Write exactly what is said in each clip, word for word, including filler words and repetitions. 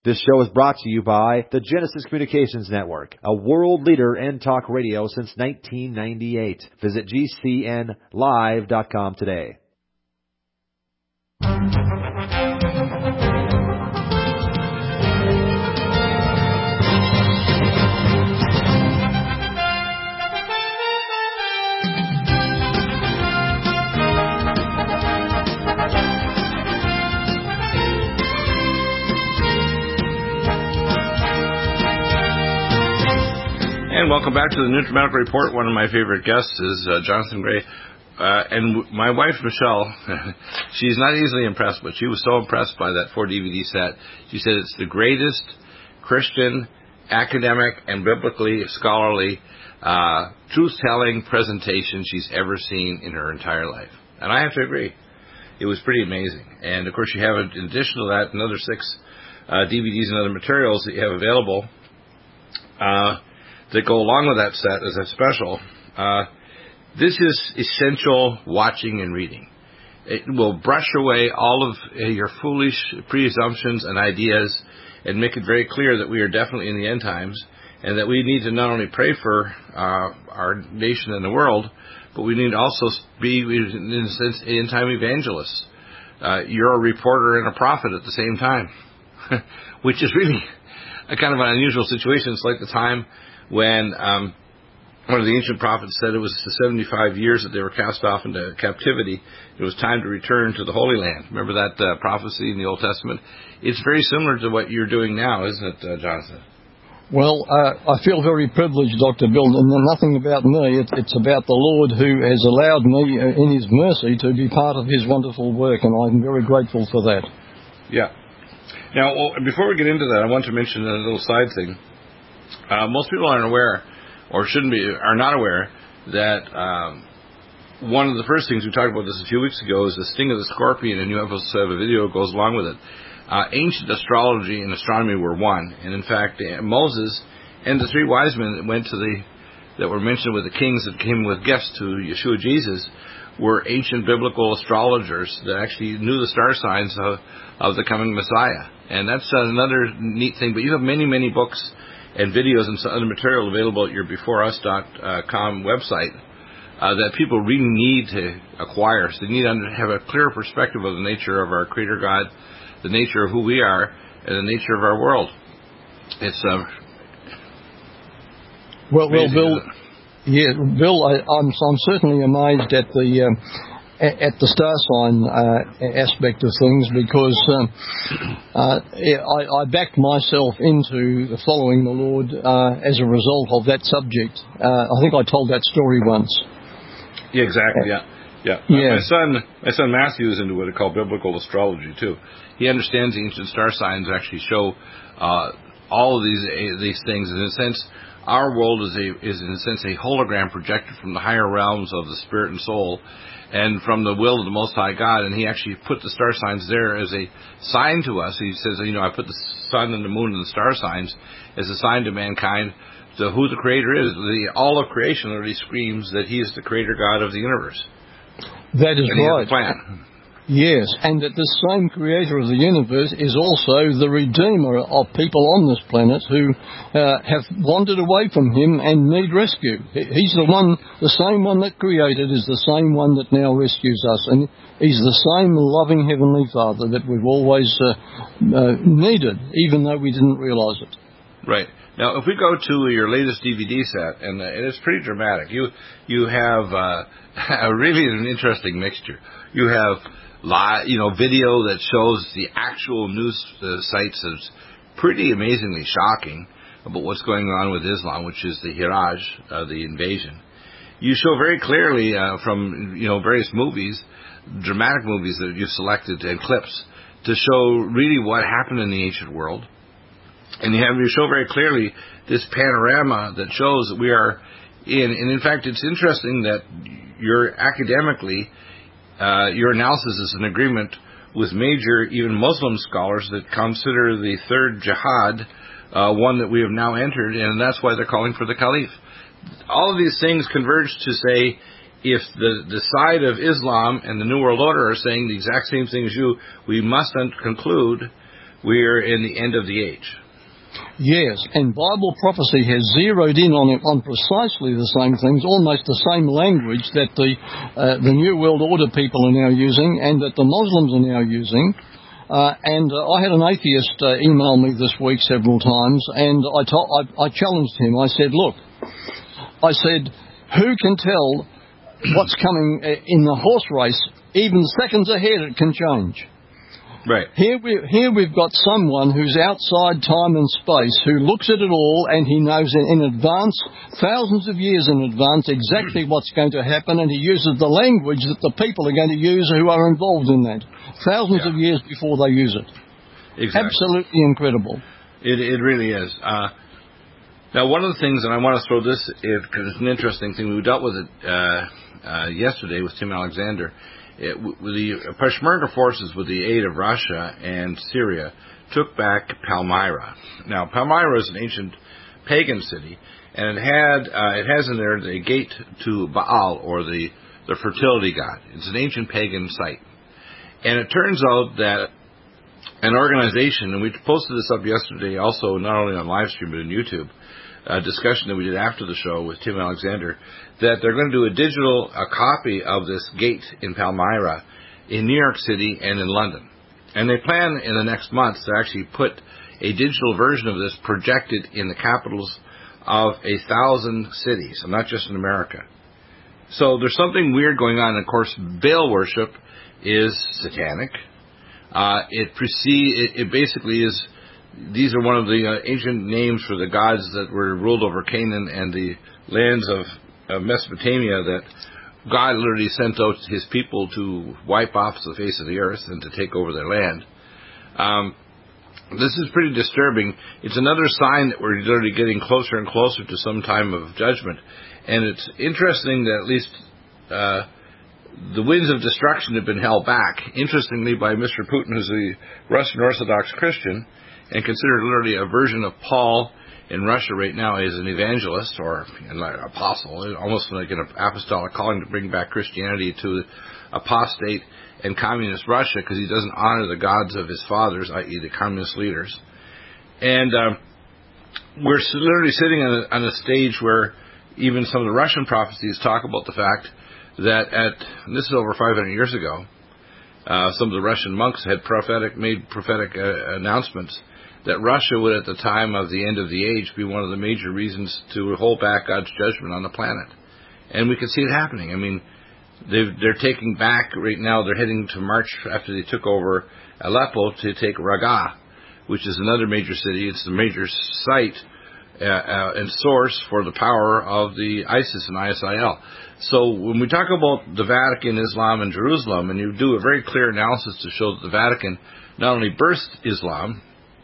This show is brought to you by the Genesis Communications Network, a world leader in talk radio since nineteen ninety-eight. Visit G C N live dot com today. And welcome back to the NutriMedical Report. One of my favorite guests is uh, Jonathan Gray. Uh, and w- my wife, Michelle, she's not easily impressed, but she was so impressed by that four D V D set. She said it's the greatest Christian, academic, and biblically scholarly uh, truth-telling presentation she's ever seen in her entire life. And I have to agree. It was pretty amazing. And, of course, you have, in addition to that, another six uh, D V Ds and other materials that you have available Uh that go along with that set as a special. Uh, this is essential watching and reading. It will brush away all of uh, your foolish presumptions and ideas and make it very clear that we are definitely in the end times and that we need to not only pray for uh, our nation and the world, but we need to also be, in a sense, end-time evangelists. Uh, you're a reporter and a prophet at the same time, which is really a kind of an unusual situation. It's like the time when um, one of the ancient prophets said it was seventy-five years that they were cast off into captivity. It was time to return to the Holy Land. Remember that uh, prophecy in the Old Testament? It's very similar to what you're doing now, isn't it, uh, Jonathan? Well, uh, I feel very privileged, Doctor Bill, and nothing about me. It, it's about the Lord who has allowed me, uh, in His mercy, to be part of His wonderful work, and I'm very grateful for that. Yeah. Now, well, before we get into that, I want to mention a little side thing. Uh, most people aren't aware, or shouldn't be, are not aware, that um, one of the first things we talked about this a few weeks ago is the sting of the scorpion, and you have a video that goes along with it. Uh, ancient astrology and astronomy were one, and in fact, uh, Moses and the three wise men that went to the, that were mentioned with the kings that came with gifts to Yeshua Jesus, were ancient biblical astrologers that actually knew the star signs of, of the coming Messiah. And that's uh, another neat thing. But you have many, many books and videos and other material available at your before us dot com website uh, that people really need to acquire. So they need to have a clear perspective of the nature of our Creator God, the nature of who we are, and the nature of our world. It's uh, well, well, Bill. Yeah, Bill, I, I'm, I'm certainly amazed at the um, at the star sign uh, aspect of things, because um, uh, I, I backed myself into following the Lord uh, as a result of that subject. Uh, I think I told that story once. Yeah, exactly. Yeah, yeah. yeah. My son, my son Matthew is into what they call biblical astrology too. He understands the ancient star signs actually show uh, all of these uh, these things. In a sense, our world is a is in a sense a hologram projected from the higher realms of the spirit and soul, and from the will of the Most High God. And he actually put the star signs there as a sign to us. He says, you know, I put the sun and the moon and the star signs as a sign to mankind to who the Creator is. The all of creation literally screams that He is the Creator God of the universe. That is and right. He has a plan. Yes, and that the same Creator of the universe is also the Redeemer of people on this planet who uh, have wandered away from Him and need rescue. He's the one, the same one that created is the same one that now rescues us, and He's the same loving Heavenly Father that we've always uh, uh, needed, even though we didn't realize it. Right. Now, if we go to your latest D V D set, and uh, it's pretty dramatic, you you have uh, a really an interesting mixture. You have Live, you know, video that shows the actual news uh, sites is pretty amazingly shocking about what's going on with Islam, which is the Hiraj, uh, the invasion. You show very clearly uh, from, you know, various movies, dramatic movies that you've selected and clips to show really what happened in the ancient world. And you have you show very clearly this panorama that shows that we are in, and in fact, it's interesting that you're academically Uh, your analysis is in agreement with major, even Muslim scholars that consider the third jihad uh, one that we have now entered, and that's why they're calling for the caliph. All of these things converge to say, if the, the side of Islam and the New World Order are saying the exact same thing as you, we must conclude we're in the end of the age. Yes, and Bible prophecy has zeroed in on it on precisely the same things, almost the same language that the uh, the New World Order people are now using and that the Muslims are now using. Uh, and uh, I had an atheist uh, email me this week several times, and I, to- I, I challenged him. I said, look, I said, who can tell what's coming in the horse race? Even seconds ahead it can change. Right. Here, we, here we've got someone who's outside time and space, who looks at it all and he knows in, in advance, thousands of years in advance, exactly what's going to happen, and he uses the language that the people are going to use who are involved in that, thousands yeah. of years before they use it. Exactly. Absolutely incredible. It, it really is. Uh, now, one of the things, and I want to throw this in because it's an interesting thing, we dealt with it uh, uh, yesterday with Tim Alexander. It, with the Peshmerga forces, with the aid of Russia and Syria, took back Palmyra. Now, Palmyra is an ancient pagan city, and it had uh, it has in there the gate to Baal, or the, the fertility god. It's an ancient pagan site. And it turns out that an organization, and we posted this up yesterday also, not only on live stream but in YouTube, a discussion that we did after the show with Tim Alexander, that they're going to do a digital a copy of this gate in Palmyra in New York City and in London. And they plan in the next month to actually put a digital version of this projected in the capitals of a thousand cities, and not just in America. So there's something weird going on. And of course, Baal worship is satanic. Uh, it, precede, it, it basically is... These are one of the uh, ancient names for the gods that were ruled over Canaan and the lands of, of Mesopotamia, that God literally sent out his people to wipe off the face of the earth and to take over their land. Um, this is pretty disturbing. It's another sign that we're literally getting closer and closer to some time of judgment. And it's interesting that at least uh, the winds of destruction have been held back, interestingly, by Mister Putin, who's a Russian Orthodox Christian, and considered literally a version of Paul in Russia right now as an evangelist or an apostle, almost like an apostolic calling to bring back Christianity to apostate and communist Russia, because he doesn't honor the gods of his fathers, that is the communist leaders. And um, we're literally sitting on a, on a stage where even some of the Russian prophecies talk about the fact that at, and this is over five hundred years ago, uh, some of the Russian monks had prophetic, made prophetic uh, announcements that Russia would, at the time of the end of the age, be one of the major reasons to hold back God's judgment on the planet. And we can see it happening. I mean, they've, they're taking back, right now, they're heading to march after they took over Aleppo to take Raqqa, which is another major city. It's the major site uh, uh, and source for the power of the ISIS and I S I L. So when we talk about the Vatican, Islam, and Jerusalem, and you do a very clear analysis to show that the Vatican not only birthed Islam,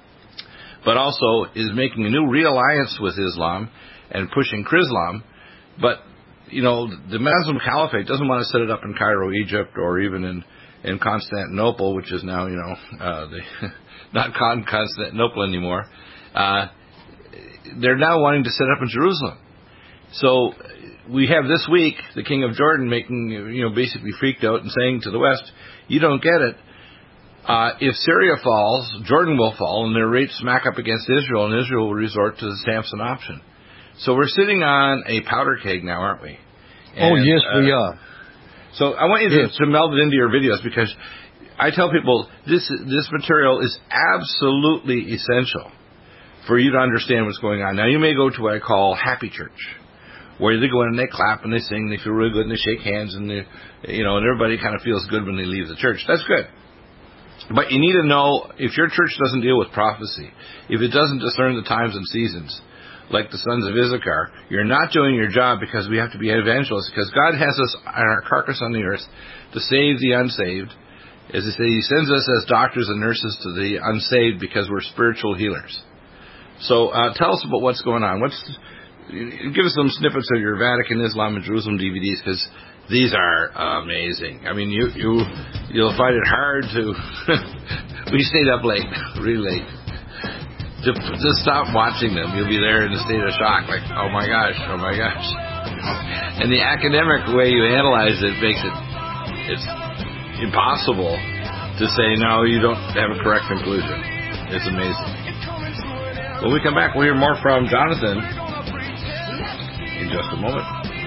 but also is making a new realliance with Islam and pushing Chrislam. But, you know, the Muslim Caliphate doesn't want to set it up in Cairo, Egypt, or even in, in Constantinople, which is now, you know, uh, the, not Constantinople anymore. Uh, they're now wanting to set up in Jerusalem. So we have this week the King of Jordan making, you know, basically freaked out and saying to the West, you don't get it. Uh, if Syria falls, Jordan will fall, and their rates smack up against Israel, and Israel will resort to the Samson option. So we're sitting on a powder keg now, aren't we? And, oh, yes, uh, we are. So I want you yes. to, to meld it into your videos, because I tell people this this material is absolutely essential for you to understand what's going on. Now, you may go to what I call Happy Church, where they go in and they clap and they sing, they feel really good, and they shake hands, and they, you know, and everybody kind of feels good when they leave the church. That's good. But you need to know, if your church doesn't deal with prophecy, if it doesn't discern the times and seasons, like the sons of Issachar, you're not doing your job, because we have to be evangelists, because God has us on our carcass on the earth to save the unsaved. As they say, he sends us as doctors and nurses to the unsaved because we're spiritual healers. So uh, tell us about what's going on. What's Give us some snippets of your Vatican, Islam, and Jerusalem D V Ds, because these are amazing. I mean, you, you, you'll find it hard to... we stayed up late, really late. To, to stop watching them, you'll be there in a state of shock, like, oh my gosh, oh my gosh. And the academic way you analyze it makes it... It's impossible to say, no, you don't have a correct conclusion. It's amazing. When we come back, we'll hear more from Jonathan in just a moment.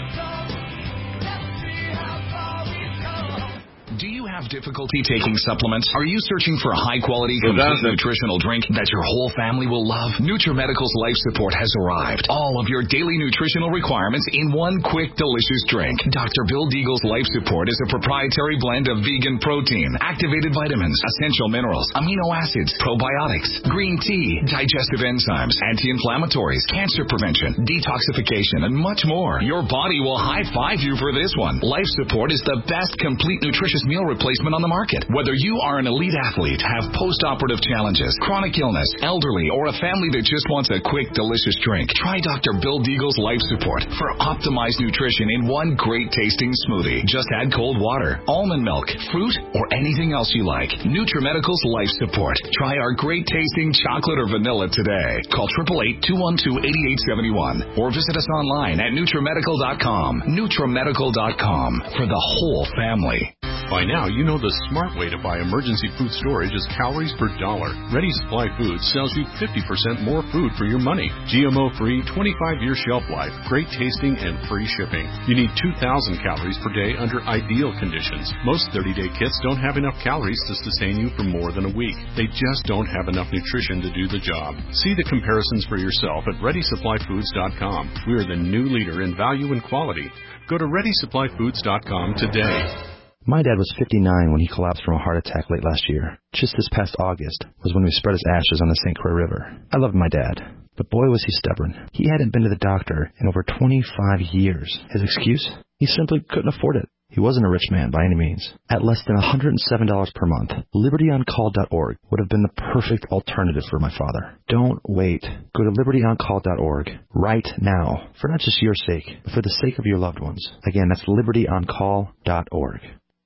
Do you have difficulty taking supplements? Are you searching for a high-quality, complete Jonathan. nutritional drink that your whole family will love? NutriMedical's Life Support has arrived. All of your daily nutritional requirements in one quick, delicious drink. Doctor Bill Deagle's Life Support is a proprietary blend of vegan protein, activated vitamins, essential minerals, amino acids, probiotics, green tea, digestive enzymes, anti-inflammatories, cancer prevention, detoxification, and much more. Your body will high-five you for this one. Life Support is the best complete nutritious meal replacement on the market. Whether you are an elite athlete, have post-operative challenges, chronic illness, elderly, or a family that just wants a quick, delicious drink, try Doctor Bill Deagle's Life Support for optimized nutrition in one great-tasting smoothie. Just add cold water, almond milk, fruit, or anything else you like. NutriMedical's Life Support. Try our great-tasting chocolate or vanilla today. Call eight eight eight, two one two, eight eight seven one or visit us online at Nutrimedical dot com. Nutrimedical dot com for the whole family. By now, you know the smart way to buy emergency food storage is calories per dollar. Ready Supply Foods sells you fifty percent more food for your money. G M O-free, twenty-five year shelf life, great tasting, and free shipping. You need two thousand calories per day under ideal conditions. Most thirty day kits don't have enough calories to sustain you for more than a week. They just don't have enough nutrition to do the job. See the comparisons for yourself at Ready Supply Foods dot com. We are the new leader in value and quality. Go to Ready Supply Foods dot com today. My dad was fifty-nine when he collapsed from a heart attack late last year. Just this past August was when we spread his ashes on the Saint Croix River. I loved my dad, but boy was he stubborn. He hadn't been to the doctor in over twenty-five years. His excuse? He simply couldn't afford it. He wasn't a rich man by any means. At less than one hundred seven dollars per month, Liberty On Call dot org would have been the perfect alternative for my father. Don't wait. Go to Liberty On Call dot org right now, for not just your sake, but for the sake of your loved ones. Again, that's Liberty On Call dot org.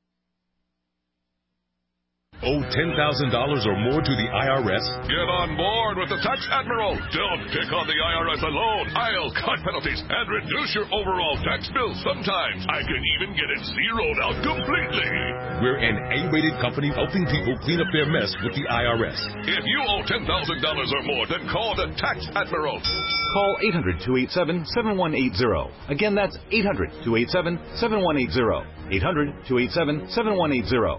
Owe ten thousand dollars or more to the I R S? Get on board with the Tax Admiral. Don't pick on the I R S alone. I'll cut penalties and reduce your overall tax bill. Sometimes I can even get it zeroed out completely. We're an A-rated company helping people clean up their mess with the I R S. If you owe ten thousand dollars or more, then call the Tax Admiral. Call eight hundred, two eight seven, seven one eight zero. Again, that's eight hundred, two eight seven, seven one eight zero. eight hundred, two eight seven, seven one eight zero.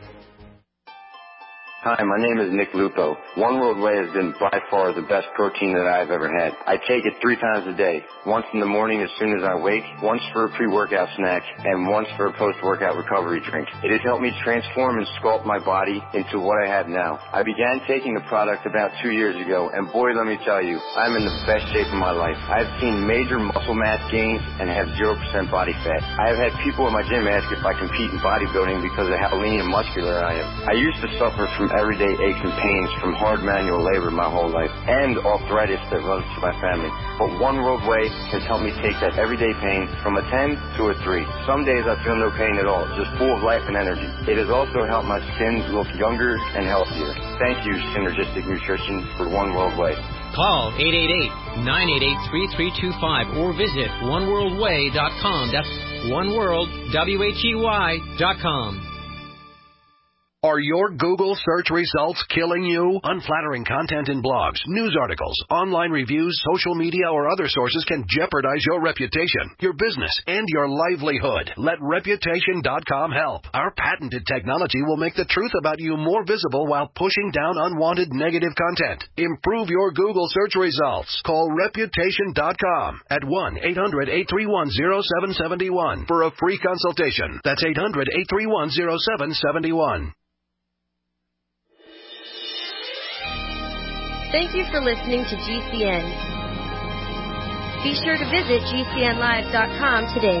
Hi, my name is Nick Lupo. One World Whey has been by far the best protein that I've ever had. I take it three times a day. Once in the morning as soon as I wake, once for a pre-workout snack, and once for a post-workout recovery drink. It has helped me transform and sculpt my body into what I have now. I began taking the product about two years ago, and boy, let me tell you, I'm in the best shape of my life. I've seen major muscle mass gains and have zero percent body fat. I have had people at my gym ask if I compete in bodybuilding because of how lean and muscular I am. I used to suffer from everyday aches and pains from hard manual labor my whole life and arthritis that runs through my family. But One World Whey has helped me take that everyday pain from a ten to a three. Some days I feel no pain at all, just full of life and energy. It has also helped my skin look younger and healthier. Thank you, Synergistic Nutrition, for One World Whey. Call eight eight eight, nine eight eight, three three two five or visit one world way dot com. That's oneworld, W H E Y, dot com. Are your Google search results killing you? Unflattering content in blogs, news articles, online reviews, social media, or other sources can jeopardize your reputation, your business, and your livelihood. Let Reputation dot com help. Our patented technology will make the truth about you more visible while pushing down unwanted negative content. Improve your Google search results. Call Reputation dot com at one eight hundred, eight three one, zero seven seven one for a free consultation. That's eight hundred, eight three one, zero seven seven one. Thank you for listening to G C N. Be sure to visit G C N live dot com today.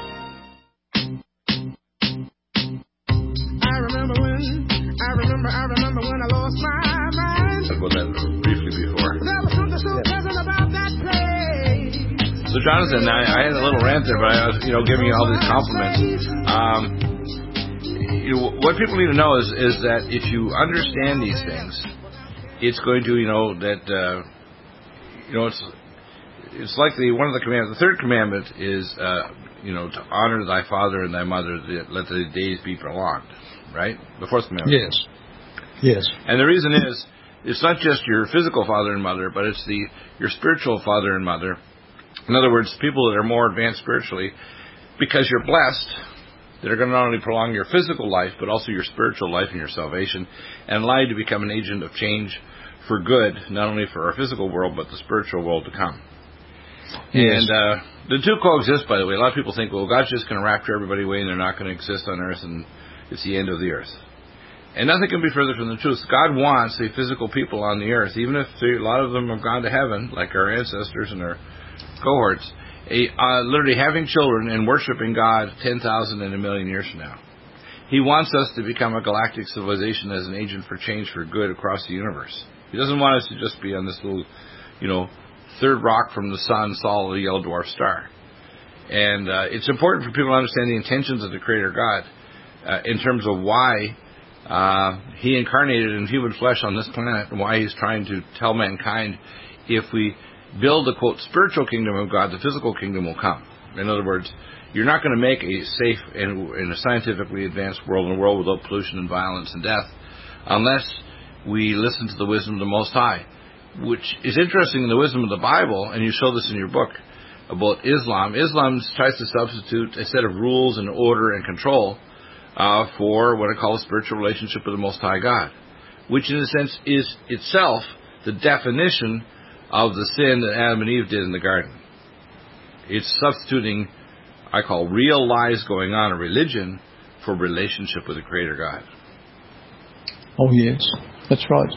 I remember when, I remember, I remember when I lost my mind. Talk about that briefly before. There was something so pleasant about that place. So, Jonathan, I, I had a little rant there, but I was, you know, giving you all these compliments. Um, you know, what people need to know is, is that if you understand these things, it's going to, you know, that, uh, you know, it's it's like the, one of the commandments. The third commandment is, uh, you know, to honor thy father and thy mother, let the days be prolonged, right? The fourth commandment. Yes. Yes. And the reason is, it's not just your physical father and mother, but it's the your spiritual father and mother. In other words, people that are more advanced spiritually, because you're blessed, that are going to not only prolong your physical life, but also your spiritual life and your salvation, and allow you to become an agent of change for good, not only for our physical world, but the spiritual world to come. Yes. And uh, the two coexist, by the way. A lot of people think, well, God's just going to rapture everybody away and they're not going to exist on earth and it's the end of the earth. And nothing can be further from the truth. God wants the physical people on the earth, even if a lot of them have gone to heaven, like our ancestors and our cohorts, a, uh, literally having children and worshiping God ten thousand and a million years from now. He wants us to become a galactic civilization as an agent for change for good across the universe. He doesn't want us to just be on this little, you know, third rock from the sun, Sol, the yellow dwarf star. And uh, it's important for people to understand the intentions of the Creator God uh, in terms of why uh, He incarnated in human flesh on this planet and why He's trying to tell mankind, if we build a, quote, spiritual kingdom of God, the physical kingdom will come. In other words, you're not going to make a safe and, and a scientifically advanced world, in a world without pollution and violence and death, unless we listen to the wisdom of the Most High, which is interesting in the wisdom of the Bible, and you show this in your book about Islam. Islam tries to substitute a set of rules and order and control uh, for what I call a spiritual relationship with the Most High God, which in a sense is itself the definition of the sin that Adam and Eve did in the garden. It's substituting, I call, real lies going on in religion for relationship with the Creator God. Oh, yes. That's right.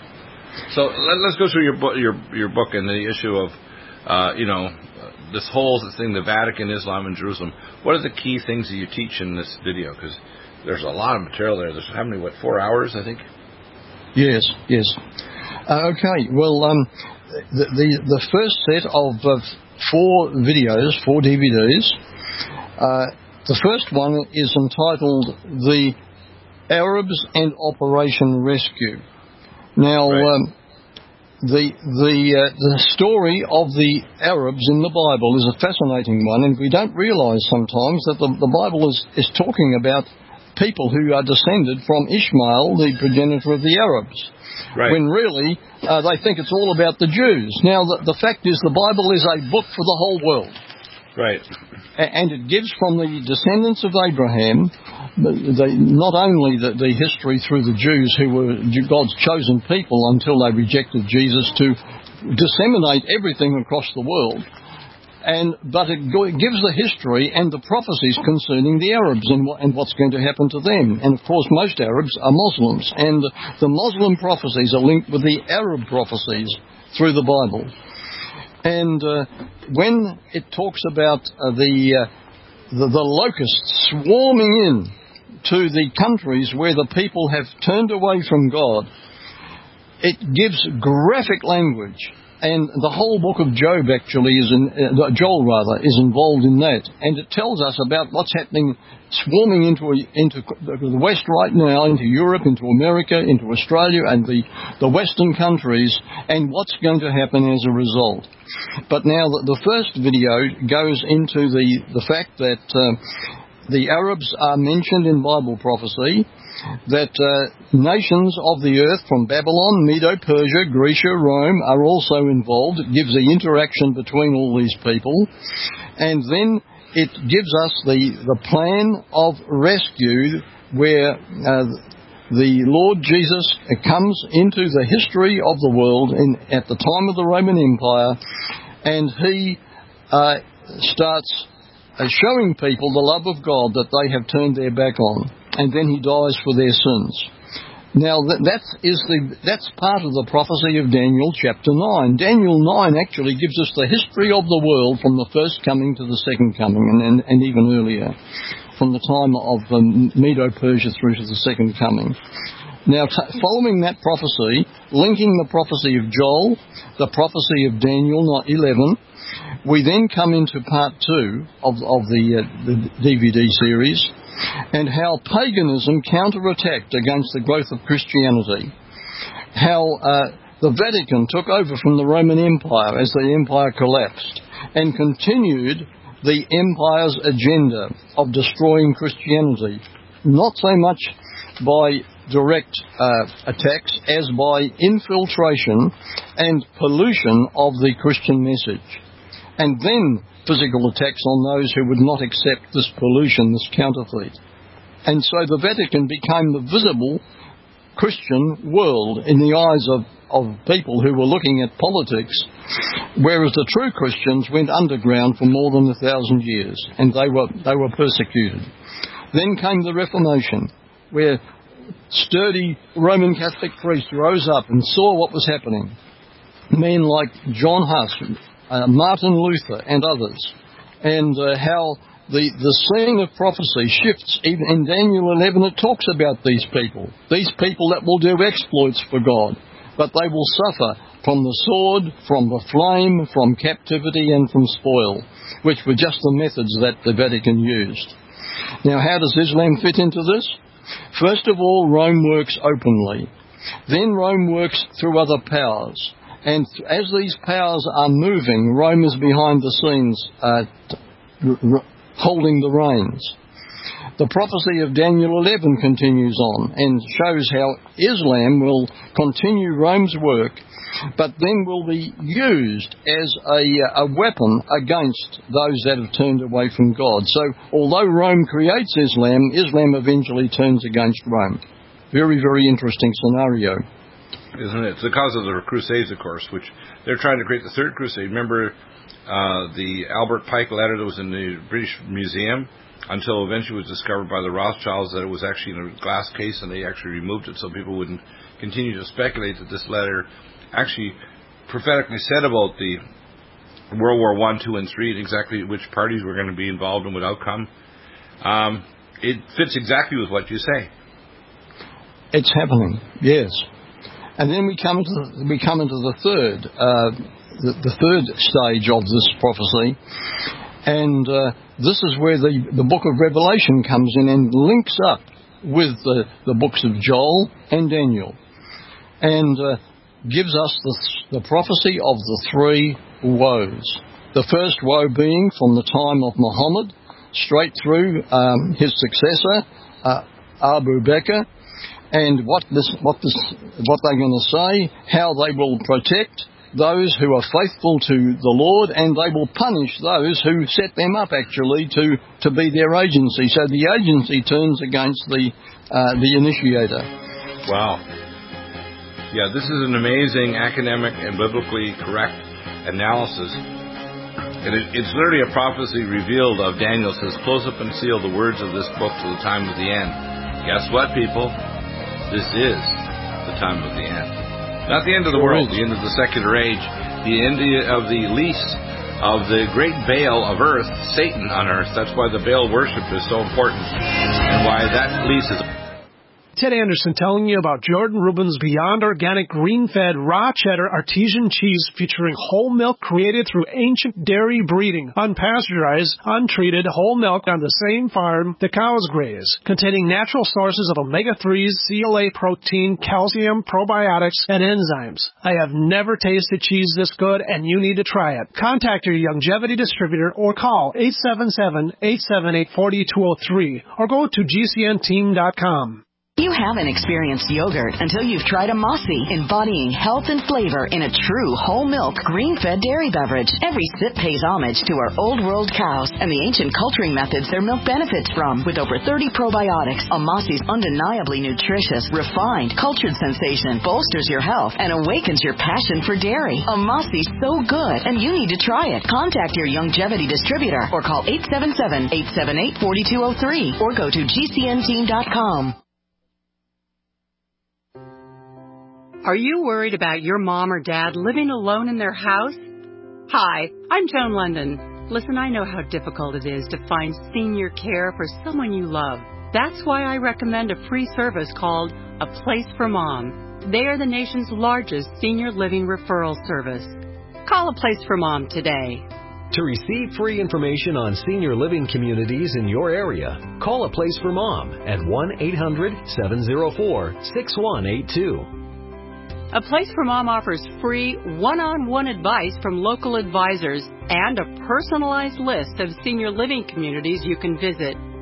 So let, let's go through your book, your your book, and the issue of, uh, you know, this whole thing, the Vatican, Islam, and Jerusalem. What are the key things that you teach in this video? Because there's a lot of material there. There's how many? What, four hours? I think. Yes. Yes. Uh, okay. Well, um, the, the the first set of uh, four videos, four D V Ds. Uh, the first one is entitled "The Arabs and Operation Rescue." Now, right. um, the the uh, the story of the Arabs in the Bible is a fascinating one, and we don't realise sometimes that the, the Bible is, is talking about people who are descended from Ishmael, the progenitor of the Arabs, right. when really uh, they think it's all about the Jews. Now, the, the fact is the Bible is a book for the whole world. Right. And it gives from the descendants of Abraham the, not only the, the history through the Jews, who were God's chosen people until they rejected Jesus, to disseminate everything across the world, and but it, go, it gives the history and the prophecies concerning the Arabs and, what, and what's going to happen to them. And of course most Arabs are Muslims, and the Muslim prophecies are linked with the Arab prophecies through the Bible. And uh, when it talks about uh, the, uh, the the locusts swarming in to the countries where the people have turned away from God, it gives graphic language, and the whole book of Job actually is in uh, Joel rather is involved in that, and it tells us about what's happening, swarming into a, into the West right now, into Europe, into America, into Australia, and the the Western countries, and what's going to happen as a result. But now the, the first video goes into the the fact that uh, the Arabs are mentioned in Bible prophecy, that uh, nations of the earth from Babylon, Medo-Persia, Grecia, Rome are also involved. It gives the interaction between all these people. And then it gives us the, the plan of rescue where uh, the Lord Jesus comes into the history of the world in, at the time of the Roman Empire, and he uh, starts uh, showing people the love of God that they have turned their back on, and then he dies for their sins. Now that, that is the that's part of the prophecy of Daniel chapter nine. Daniel nine actually gives us the history of the world from the first coming to the second coming, and, and, and even earlier, from the time of um, Medo-Persia through to the second coming. Now, t- following that prophecy, linking the prophecy of Joel, the prophecy of Daniel eleven, we then come into part two of, of the, uh, the D V D series, and how paganism counterattacked against the growth of Christianity. How uh, the Vatican took over from the Roman Empire as the empire collapsed, and continued the empire's agenda of destroying Christianity, not so much by direct uh, attacks as by infiltration and pollution of the Christian message. And then physical attacks on those who would not accept this pollution, this counterfeit. And so the Vatican became the visible Christian world in the eyes of, of people who were looking at politics, whereas the true Christians went underground for more than a thousand years, and they were they were persecuted. Then came the Reformation, where sturdy Roman Catholic priests rose up and saw what was happening. Men like John Huss, uh, Martin Luther, and others, and uh, how the, the scene of prophecy shifts. Even in Daniel eleven, it talks about these people, these people that will do exploits for God, but they will suffer from the sword, from the flame, from captivity, and from spoil, which were just the methods that the Vatican used. Now, how does Islam fit into this? First of all, Rome works openly. Then Rome works through other powers. And as these powers are moving, Rome is behind the scenes uh, r- r- holding the reins. The prophecy of Daniel eleven continues on and shows how Islam will continue Rome's work, but then will be used as a, a weapon against those that have turned away from God. So although Rome creates Islam, Islam eventually turns against Rome. Very, very interesting scenario. Isn't it? It's the cause of the Crusades, of course, which they're trying to create the Third Crusade. Remember uh, the Albert Pike letter that was in the British Museum? Until eventually it was discovered by the Rothschilds that it was actually in a glass case, and they actually removed it so people wouldn't continue to speculate that this letter actually prophetically said about the World War One, Two, and Three, and exactly which parties were going to be involved and what outcome. Um, it fits exactly with what you say. It's happening, yes. And then we come into the, we come into the third uh, the, the third stage of this prophecy, and uh, this is where the, the book of Revelation comes in and links up with the, the books of Joel and Daniel, and uh, gives us the, the prophecy of the three woes. The first woe being from the time of Muhammad straight through um, his successor, uh, Abu Bakr, and what this, what this, what they're going to say, how they will protect those who are faithful to the Lord, and they will punish those who set them up actually to, to be their agency. So the agency turns against the uh, the initiator. Wow. Yeah, this is an amazing academic and biblically correct analysis. And it, it's literally a prophecy revealed of Daniel. It says, close up and seal the words of this book to the time of the end. Guess what, people? This is the time of the end. Not the end of the world, the end of the secular age, the end of the lease of the great Baal of earth, Satan on earth. That's why the Baal worship is so important, and why that lease is... Ted Anderson telling you about Jordan Rubin's Beyond Organic Green-Fed Raw Cheddar Artesian Cheese featuring whole milk created through ancient dairy breeding, unpasteurized, untreated whole milk on the same farm the cows graze, containing natural sources of omega threes, C L A protein, calcium, probiotics, and enzymes. I have never tasted cheese this good, and you need to try it. Contact your Youngevity distributor or call eight seven seven, eight seven eight, four two zero three or go to G C N team dot com. You haven't experienced yogurt until you've tried a Mossy, embodying health and flavor in a true whole milk, green-fed dairy beverage. Every sip pays homage to our old world cows and the ancient culturing methods their milk benefits from. With over thirty probiotics, a Mossy's undeniably nutritious, refined, cultured sensation bolsters your health and awakens your passion for dairy. A Mossy's so good, and you need to try it. Contact your Youngevity distributor or call eight seven seven, eight seven eight, four two zero three or go to G C N team dot com. Are you worried about your mom or dad living alone in their house? Hi, I'm Joan London. Listen, I know how difficult it is to find senior care for someone you love. That's why I recommend a free service called A Place for Mom. They are the nation's largest senior living referral service. Call A Place for Mom today. To receive free information on senior living communities in your area, call A Place for Mom at one eight hundred, seven oh four, six one eight two. A Place for Mom offers free one-on-one advice from local advisors and a personalized list of senior living communities you can visit.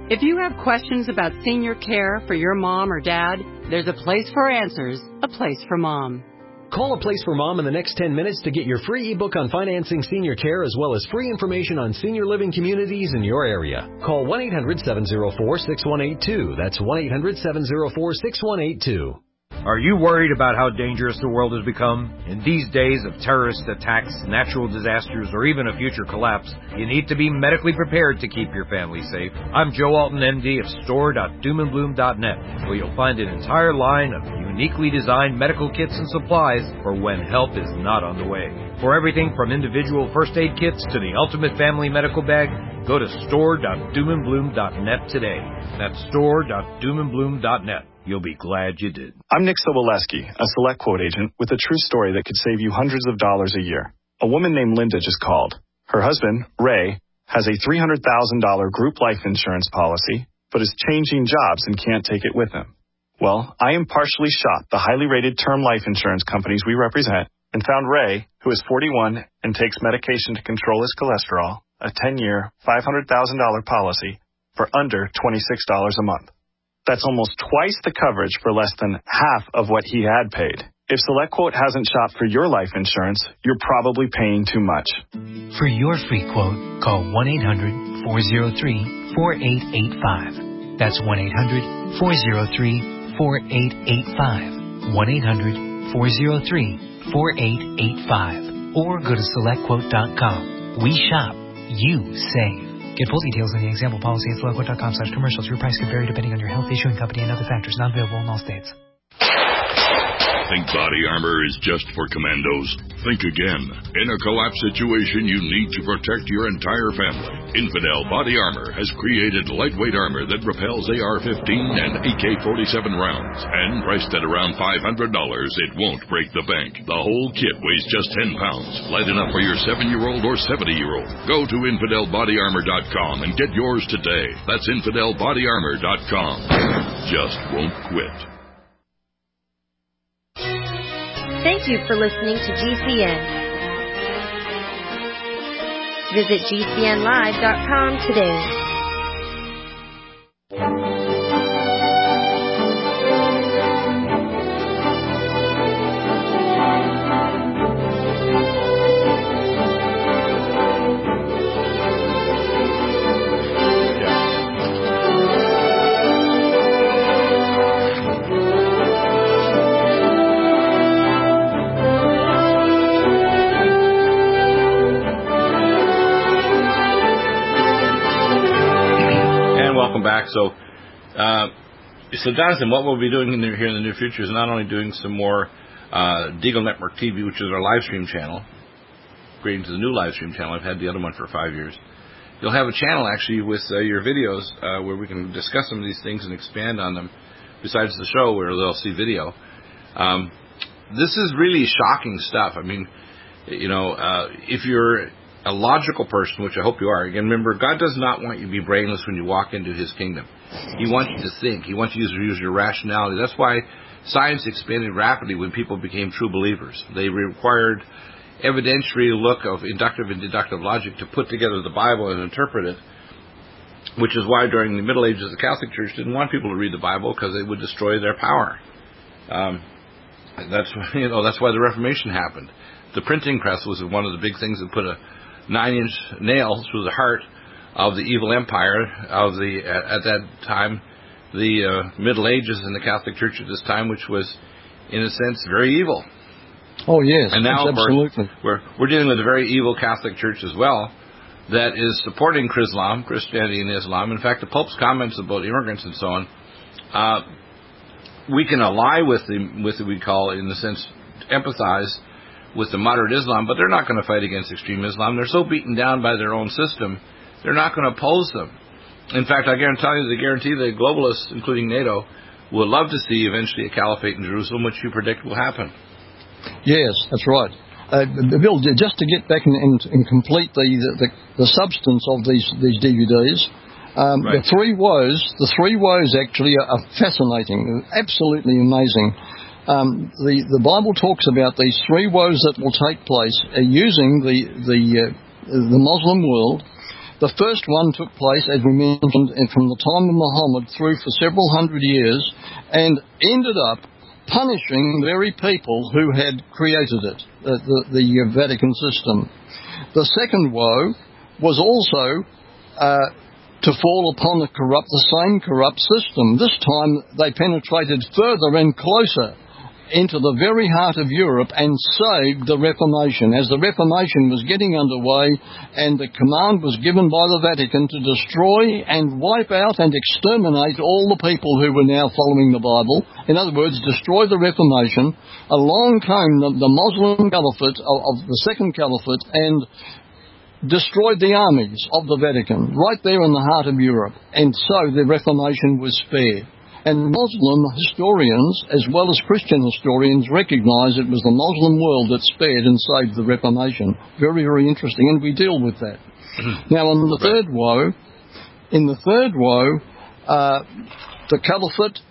If you have questions about senior care for your mom or dad, there's a place for answers, a place for mom. Call A Place for Mom in the next ten minutes to get your free ebook on financing senior care as well as free information on senior living communities in your area. Call one eight hundred seven oh four six one eight two. That's one eight hundred seven oh four six one eight two. Are you worried about how dangerous the world has become? In these days of terrorist attacks, natural disasters, or even a future collapse, you need to be medically prepared to keep your family safe. I'm Joe Alton, M D of store dot doom and bloom dot net, where you'll find an entire line of uniquely designed medical kits and supplies for when help is not on the way. For everything from individual first aid kits to the ultimate family medical bag, go to store dot doom and bloom dot net today. That's store dot doom and bloom dot net. You'll be glad you did. I'm Nick Soboleski, a Select Quote agent with a true story that could save you hundreds of dollars a year. A woman named Linda just called. Her husband, Ray, has a three hundred thousand dollars group life insurance policy, but is changing jobs and can't take it with him. Well, I impartially shopped the highly rated term life insurance companies we represent and found Ray, who is forty-one and takes medication to control his cholesterol, a ten-year, five hundred thousand dollars policy for under twenty-six dollars a month. That's almost twice the coverage for less than half of what he had paid. If SelectQuote hasn't shopped for your life insurance, you're probably paying too much. For your free quote, call one eight hundred four oh three four eight eight five. That's one eight hundred four oh three four eight eight five. one eight hundred four oh three four eight eight five. Or go to select quote dot com. We shop, you save. Get full details in the example policy at select quote dot com slash commercials. Your price could vary depending on your health, issuing company, and other factors. Not available in all states. Think body armor is just for commandos? Think again. In a collapse situation, you need to protect your entire family. Infidel Body Armor has created lightweight armor that repels A R fifteen and A K forty-seven rounds. And priced at around five hundred dollars, it won't break the bank. The whole kit weighs just ten pounds. Light enough for your seven-year-old or seventy-year-old. Go to infidel body armor dot com and get yours today. That's infidel body armor dot com. Just won't quit. Thank you for listening to G C N. Visit G C N live dot com today. Back. So, uh, so Jonathan, what we'll be doing in the, here in the near future is not only doing some more uh, Deagle Network T V, which is our live stream channel, upgrading to the new live stream channel. I've had the other one for five years. You'll have a channel actually with uh, your videos uh, where we can discuss some of these things and expand on them. Besides the show where they'll see video, um, this is really shocking stuff. I mean, you know, uh, if you're a logical person, which I hope you are. Again, remember, God does not want you to be brainless when you walk into His kingdom. He wants you to think. He wants you to use your rationality. That's why science expanded rapidly when people became true believers. They required evidentiary look of inductive and deductive logic to put together the Bible and interpret it, which is why during the Middle Ages the Catholic Church didn't want people to read the Bible because it would destroy their power. Um, that's you know that's why the Reformation happened. The printing press was one of the big things that put a nine-inch nail through the heart of the evil empire of the at, at that time, the uh, Middle Ages in the Catholic Church at this time, which was, in a sense, very evil. Oh yes, and now absolutely. We're we're dealing with a very evil Catholic Church as well, that is supporting Islam, Christianity, and Islam. In fact, the Pope's comments about immigrants and so on, uh, we can ally with the with the, we call, in a sense, empathize with the moderate Islam, but they're not going to fight against extreme Islam. They're so beaten down by their own system, they're not going to oppose them. In fact, I guarantee you, they guarantee the globalists, including NATO, would love to see eventually a caliphate in Jerusalem, which you predict will happen. Yes, that's right. Uh, Bill, just to get back and, and, and complete the, the, the substance of these, these D V Ds, um, right. the three woes, the three woes actually are, are fascinating, absolutely amazing. Um, the, the Bible talks about these three woes that will take place uh, using the the, uh, the Muslim world The first one took place, as we mentioned, from the time of Muhammad through for several hundred years, and ended up punishing the very people who had created it, the, the, the Vatican system. The second woe was also uh, to fall upon a corrupt, the same corrupt system. This time they penetrated further and closer into the very heart of Europe and saved the Reformation. As the Reformation was getting underway and the command was given by the Vatican to destroy and wipe out and exterminate all the people who were now following the Bible, in other words, destroy the Reformation, along came the, the Muslim caliphate of, of the Second Caliphate and destroyed the armies of the Vatican right there in the heart of Europe. And so the Reformation was spared. And Muslim historians, as well as Christian historians, recognise it was the Muslim world that spared and saved the Reformation. Very, very interesting, and we deal with that. Now, on the third woe, in the third woe, uh, the Caliphate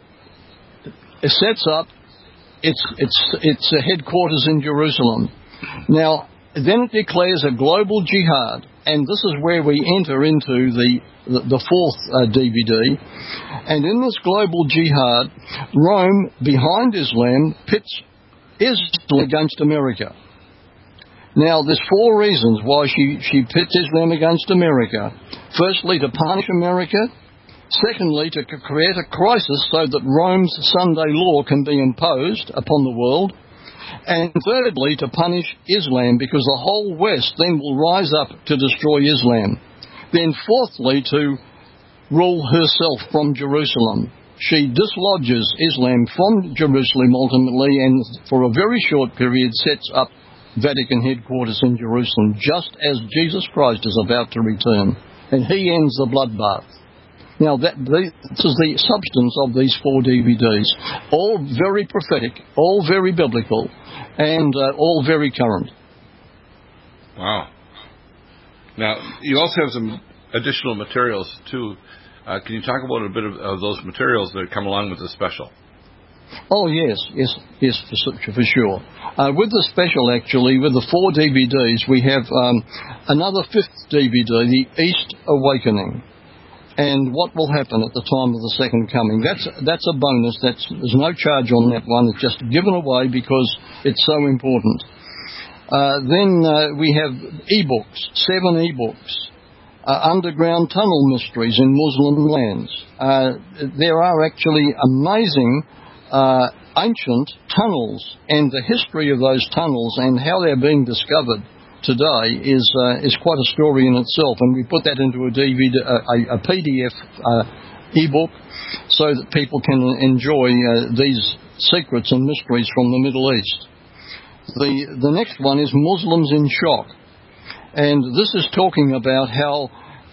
sets up its its its headquarters in Jerusalem. Now, then it declares a global jihad, and this is where we enter into the the, the fourth uh, D V D. And in this global jihad, Rome, behind Islam, pits Islam against America. Now, there's four reasons why she, she pits Islam against America. Firstly, to punish America. Secondly, to create a crisis so that Rome's Sunday law can be imposed upon the world. And thirdly, to punish Islam, because the whole West then will rise up to destroy Islam. Then fourthly, to rule herself from Jerusalem. She dislodges Islam from Jerusalem ultimately, and for a very short period sets up Vatican headquarters in Jerusalem, just as Jesus Christ is about to return. And he ends the bloodbath. Now, that, this is the substance of these four D V Ds. All very prophetic, all very biblical, and uh, all very current. Wow. Now, you also have some additional materials, too. Uh, can you talk about a bit of, of those materials that come along with the special? Oh, yes, yes, yes, for, for sure. Uh, with the special, actually, with the four D V Ds, we have um, another fifth D V D, The East Awakening, and what will happen at the time of the second coming. That's that's a bonus. That's, there's no charge on that one. It's just given away because it's so important. Uh, then uh, we have e-books, seven e-books, uh, underground tunnel mysteries in Muslim lands. Uh, there are actually amazing uh, ancient tunnels, and the history of those tunnels and how they're being discovered today is uh, is quite a story in itself, and we put that into a D V D, a, a P D F uh, e-book, so that people can enjoy uh, these secrets and mysteries from the Middle East. The the next one is Muslims in Shock, and this is talking about how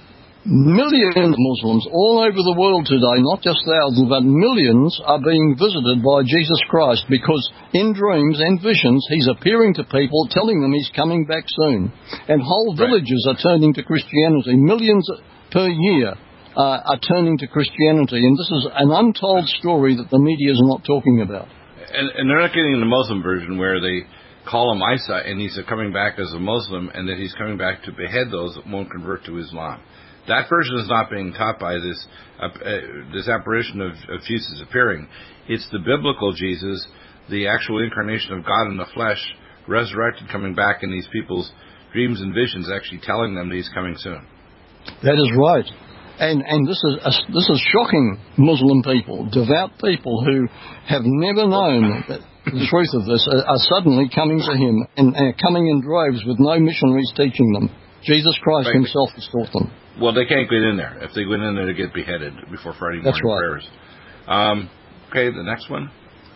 millions of Muslims all over the world today, not just thousands, but millions, are being visited by Jesus Christ, because in dreams and visions he's appearing to people, telling them he's coming back soon. And whole villages are turning to Christianity. Millions per year uh, are turning to Christianity. And this is an untold story that the media is not talking about. And, and they're not getting the Muslim version where they call him Isa and he's coming back as a Muslim, and that he's coming back to behead those that won't convert to Islam. That version is not being taught by this uh, uh, this apparition of, of Jesus appearing. It's the biblical Jesus, the actual incarnation of God in the flesh, resurrected, coming back in these people's dreams and visions, actually telling them that he's coming soon. That is right. And and this is a, this is shocking Muslim people, devout people who have never known that the truth of this, are, are suddenly coming to him and are coming in droves with no missionaries teaching them. Jesus Christ right. himself has taught them. Well, they can't get in there. If they went in there, they get beheaded before Friday morning That's right. prayers. Um, okay, the next one.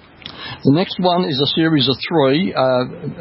The next one is a series of three uh,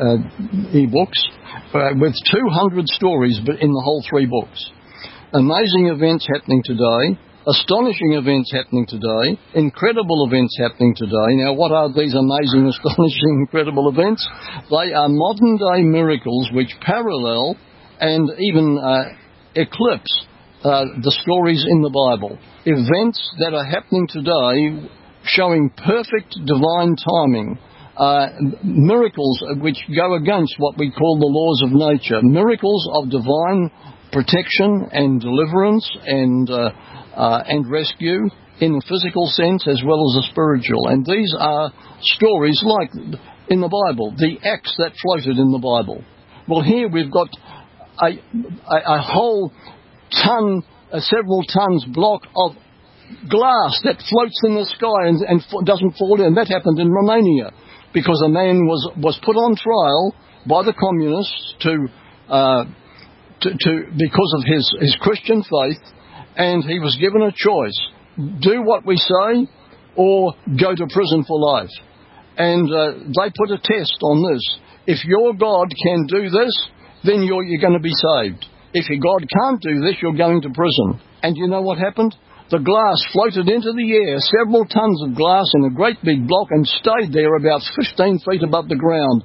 uh, e-books uh, with two hundred stories in the whole three books. Amazing events happening today, astonishing events happening today, incredible events happening today. Now, what are these amazing, astonishing, incredible events? They are modern-day miracles which parallel and even uh, eclipse uh, the stories in the Bible. Events that are happening today showing perfect divine timing uh, miracles which go against what we call the laws of nature, miracles of divine protection and deliverance and uh, uh, and rescue in the physical sense as well as the spiritual. And these are stories like in the Bible, the axe that floated in the Bible. Well, here we've got a, a, a whole ton, a several tons block of glass that floats in the sky and, and f- doesn't fall in. That happened in Romania because a man was, was put on trial by the communists to, uh, to, to because of his, his Christian faith, and he was given a choice: do what we say or go to prison for life. And uh, they put a test on this. If your God can do this, then you're, you're going to be saved. If your God can't do this, you're going to prison. And you know what happened? The glass floated into the air, several tons of glass in a great big block, and stayed there about fifteen feet above the ground.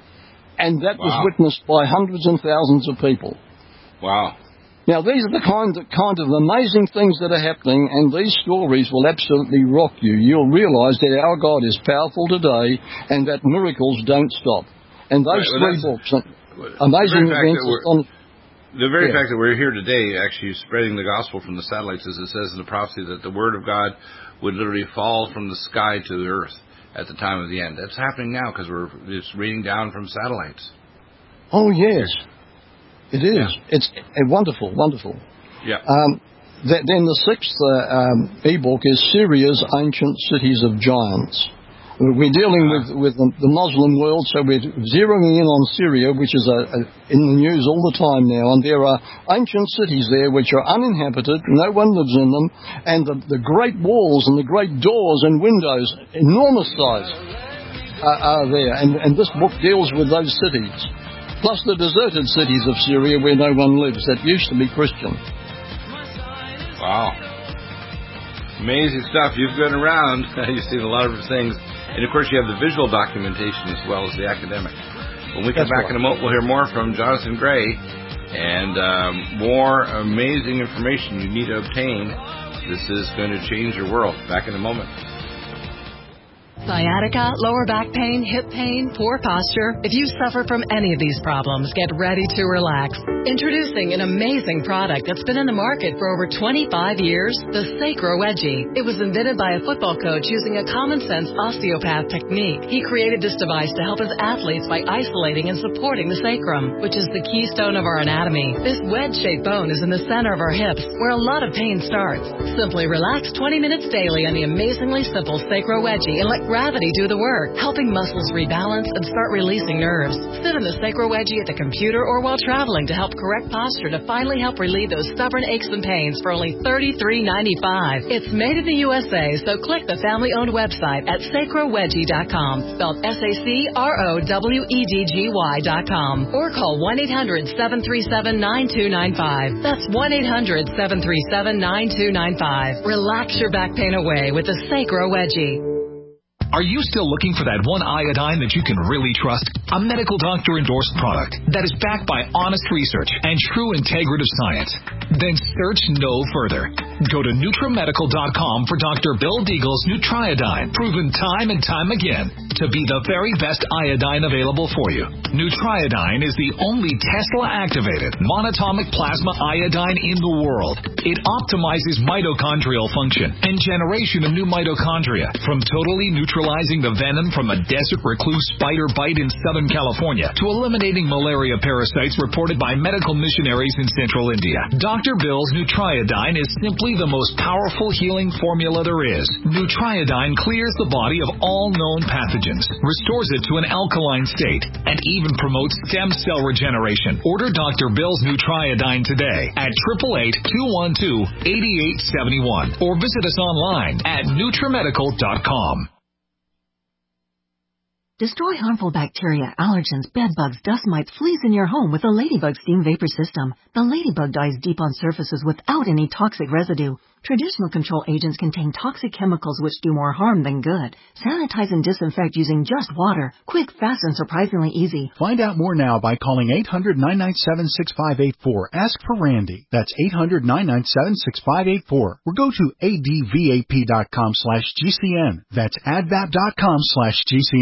And that wow. was witnessed by hundreds and thousands of people. Wow. Now, these are the kind of, kind of amazing things that are happening, and these stories will absolutely rock you. You'll realise that our God is powerful today and that miracles don't stop. And those right, well, three books, amazing events... On, the very yeah. fact that we're here today actually spreading the gospel from the satellites, as it says in the prophecy, that the Word of God would literally fall from the sky to the earth at the time of the end. That's happening now because we're just reading down from satellites. Oh, yes. It is. Yeah. It's uh, wonderful, wonderful. Yeah. Um, th- then the sixth uh, um, e-book is Syria's Ancient Cities of Giants. We're dealing with, with the, the Muslim world, so we're zeroing in on Syria, which is a, a, in the news all the time now, and there are ancient cities there which are uninhabited, no one lives in them, and the, the great walls and the great doors and windows, enormous size, are, are there, and, and this book deals with those cities. Plus the deserted cities of Syria where no one lives that used to be Christian. Wow. Amazing stuff. You've been around. You've seen a lot of things. And, of course, you have the visual documentation as well as the academic. When we come That's back right. in a moment, we'll hear more from Jonathan Gray and um, more amazing information you need to obtain. This is going to change your world. Back in a moment. Sciatica, lower back pain, hip pain, poor posture. If you suffer from any of these problems, get ready to relax. Introducing an amazing product that's been in the market for over twenty-five years, the Sacro Wedgie. It was invented by a football coach using a common-sense osteopath technique. He created this device to help his athletes by isolating and supporting the sacrum, which is the keystone of our anatomy. This wedge-shaped bone is in the center of our hips, where a lot of pain starts. Simply relax twenty minutes daily on the amazingly simple Sacro Wedgie and let gravity do the work, helping muscles rebalance and start releasing nerves. Sit in the Sacro Wedgie at the computer or while traveling to help correct posture to finally help relieve those stubborn aches and pains for only thirty-three ninety-five. It's made in the U S A, so click the family-owned website at sacro wedgie dot com, spelled S A C R O W E D G Y dot com, or call one eight hundred seven three seven nine two nine five. That's one eight hundred seven three seven nine two nine five. Relax your back pain away with the Sacro Wedgie. Are you still looking for that one iodine that you can really trust? A medical doctor-endorsed product that is backed by honest research and true integrative science? Then search no further. Go to Nutramedical dot com for Doctor Bill Deagle's Nutriodine, proven time and time again to be the very best iodine available for you. Nutriodine is the only Tesla-activated monatomic plasma iodine in the world. It optimizes mitochondrial function and generation of new mitochondria, from totally neutralizing the venom from a desert recluse spider bite in Southern California to eliminating malaria parasites reported by medical missionaries in Central India. Doctor Bill's Nutriodine is simply the most powerful healing formula there is. Nutriodine clears the body of all known pathogens, restores it to an alkaline state, and even promotes stem cell regeneration. Order Doctor Bill's Nutriodine today at eight eight eight, two one two, eight eight seven one or visit us online at Nutramedical dot com. Destroy harmful bacteria, allergens, bedbugs, dust mites, fleas in your home with the Ladybug Steam Vapor System. The Ladybug dies deep on surfaces without any toxic residue. Traditional control agents contain toxic chemicals which do more harm than good. Sanitize and disinfect using just water. Quick, fast, and surprisingly easy. Find out more now by calling eight hundred nine nine seven six five eight four. Ask for Randy. That's eight hundred nine nine seven six five eight four. Or go to advap dot com slash GCN. That's advap dot com slash GCN.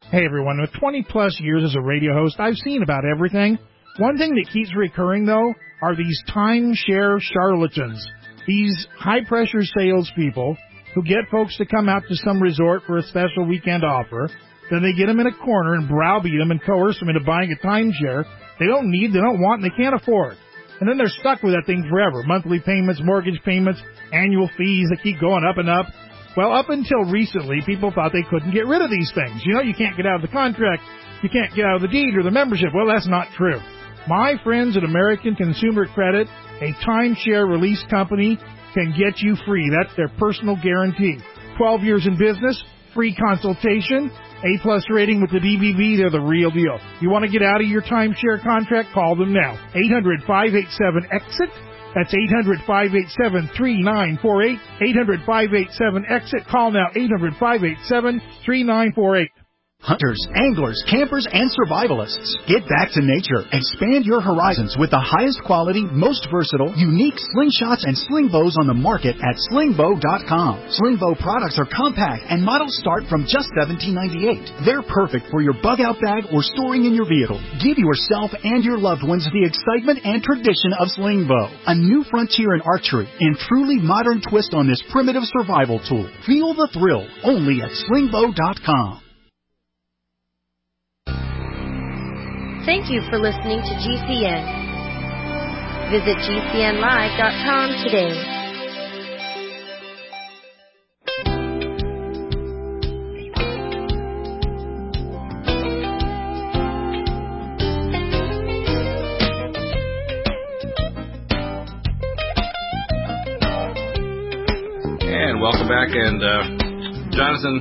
Hey everyone, with twenty plus years as a radio host, I've seen about everything. One thing that keeps recurring though are these timeshare charlatans. These high pressure salespeople who get folks to come out to some resort for a special weekend offer. Then they get them in a corner and browbeat them and coerce them into buying a timeshare they don't need, they don't want, and they can't afford. And then they're stuck with that thing forever. Monthly payments, mortgage payments, annual fees that keep going up and up. Well, up until recently, people thought they couldn't get rid of these things. You know, you can't get out of the contract, you can't get out of the deed or the membership. Well, that's not true. My friends at American Consumer Credit, a timeshare release company, can get you free. That's their personal guarantee. twelve years in business, free consultation, A-plus rating with the D B B, they're the real deal. You want to get out of your timeshare contract? Call them now. eight hundred, five eight seven, EXIT. That's eight hundred, five eight seven, three nine four eight. eight hundred, five eight seven, EXIT. Call now, eight hundred, five eight seven, three nine four eight. Hunters, anglers, campers, and survivalists. Get back to nature. Expand your horizons with the highest quality, most versatile, unique slingshots and sling bows on the market at sling bow dot com. Sling bow products are compact and models start from just seventeen ninety-eight. They're perfect for your bug out bag or storing in your vehicle. Give yourself and your loved ones the excitement and tradition of sling bow. A new frontier in archery and truly modern twist on this primitive survival tool. Feel the thrill only at sling bow dot com. Thank you for listening to G C N. Visit G C N live dot com today. And welcome back. And uh, Jonathan,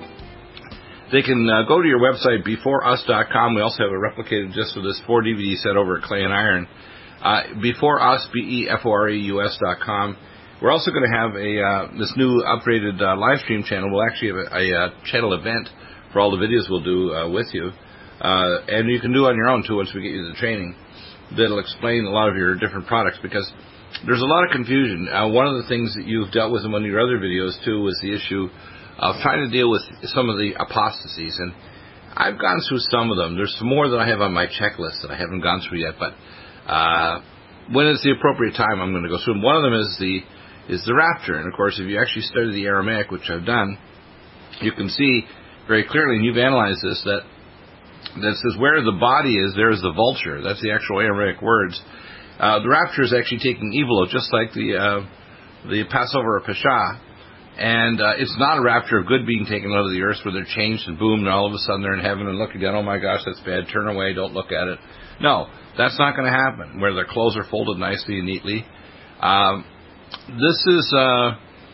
they can uh, go to your website, before us dot com. We also have it replicated just for this four D V D set over at Clay and Iron. Uh, Before Us, B E F O R E U S dot com. We're also going to have a uh, this new upgraded uh, live stream channel. We'll actually have a, a uh, channel event for all the videos we'll do uh, with you. Uh, and you can do it on your own, too, once we get you the training. That'll explain a lot of your different products, because there's a lot of confusion. Uh, one of the things that you've dealt with in one of your other videos, too, was the issue of trying to deal with some of the apostasies. And I've gone through some of them. There's some more that I have on my checklist that I haven't gone through yet, but uh, when it's the appropriate time, I'm going to go through them. One of them is the is the rapture. And, of course, if you actually study the Aramaic, which I've done, you can see very clearly, and you've analyzed this, that that says where the body is, there is the vulture. That's the actual Aramaic words. Uh, the rapture is actually taking evil, just like the uh, the Passover of Pesach. And uh, it's not a rapture of good being taken out of the earth where they're changed and boom, and all of a sudden they're in heaven and looking down, oh my gosh, that's bad, turn away, don't look at it. No, that's not going to happen, where their clothes are folded nicely and neatly. Um, this is uh,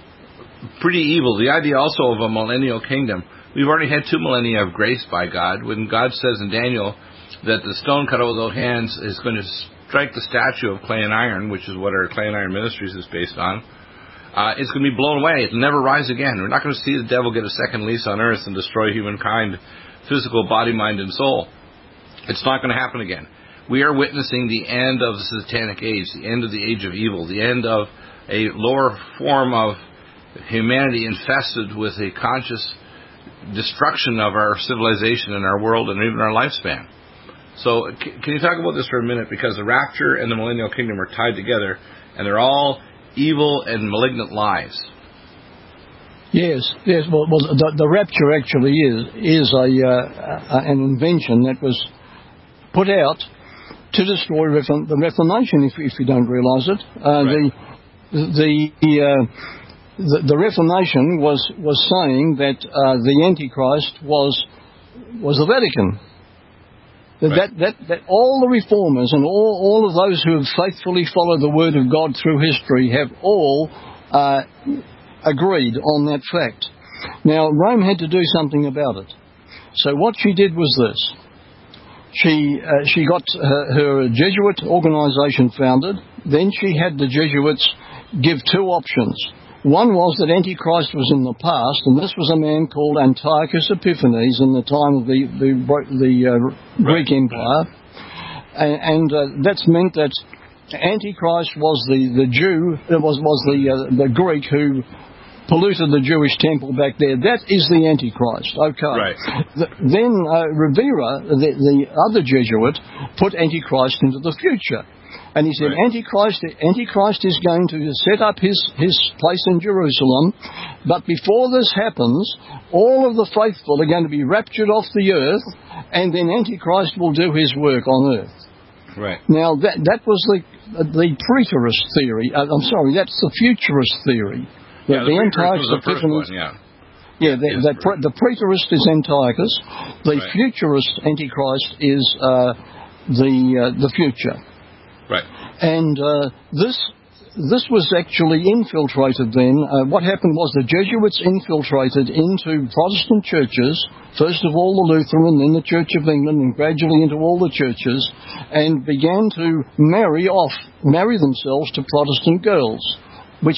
pretty evil. The idea also of a millennial kingdom. We've already had two millennia of grace by God. When God says in Daniel that the stone cut out without hands is going to strike the statue of Clay and Iron, which is what our Clay and Iron Ministries is based on, Uh, it's going to be blown away. It'll never rise again. We're not going to see the devil get a second lease on earth and destroy humankind, physical, body, mind, and soul. It's not going to happen again. We are witnessing the end of the satanic age, the end of the age of evil, the end of a lower form of humanity infested with a conscious destruction of our civilization and our world and even our lifespan. So can you talk about this for a minute? Because the rapture and the millennial kingdom are tied together, and they're all evil and malignant lies. Yes, yes. Well, well the, the rapture actually is is a, uh, an invention that was put out to destroy Reform, the Reformation. If, if you don't realise it, uh, right. the the, uh, the the Reformation was was saying that uh, the Antichrist was was the Vatican. Right. That, that, that all the reformers and all, all of those who have faithfully followed the Word of God through history have all uh, agreed on that fact. Now, Rome had to do something about it. So what she did was this. She, uh, she got her, her Jesuit organisation founded. Then she had the Jesuits give two options. One was that Antichrist was in the past, and this was a man called Antiochus Epiphanes in the time of the the, the uh, Greek Empire, and, and uh, that's meant that Antichrist was the, the Jew, was was the uh, the Greek who polluted the Jewish temple back there. That is the Antichrist. Okay. Right. The, then uh, Rivera, the, the other Jesuit, put Antichrist into the future. And he said, right. Antichrist, Antichrist is going to set up his, his place in Jerusalem, but before this happens, all of the faithful are going to be raptured off the earth, and then Antichrist will do his work on earth. Right. Now, that that was the the preterist theory. Uh, I'm sorry, that's the futurist theory. Yeah, the, the Antiochus was the first one, yeah. Yeah, the, yes, the, pre, the preterist is Antiochus. The right. futurist Antichrist is uh, the uh, the future. Right. And uh, this this was actually infiltrated then. Uh, what happened was the Jesuits infiltrated into Protestant churches, first of all the Lutheran, then the Church of England, and gradually into all the churches, and began to marry off, marry themselves to Protestant girls, which